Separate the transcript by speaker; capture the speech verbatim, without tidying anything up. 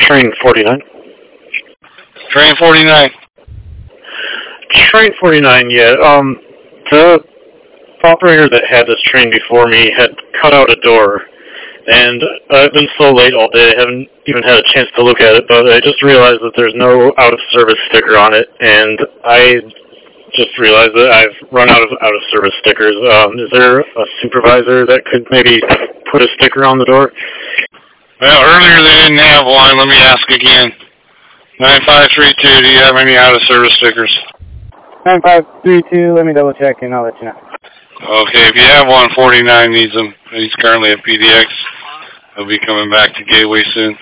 Speaker 1: Train forty-nine.
Speaker 2: Train forty-nine.
Speaker 1: Train forty-nine, yeah. Um, the operator that had this train before me had cut out a door, and I've been so late all day, I haven't even had a chance to look at it, but I just realized that there's no out-of-service sticker on it, and I just realized that I've run out of out-of-service stickers. Um, is there a supervisor that could maybe put a sticker on the door?
Speaker 2: Well, earlier they didn't have one. Let me ask again. nine five three two, do you have any out-of-service stickers?
Speaker 3: nine five three two, let me double check and I'll let you know.
Speaker 2: Okay, if you have one, forty-nine needs them. He's currently at P D X. He'll be coming back to Gateway soon.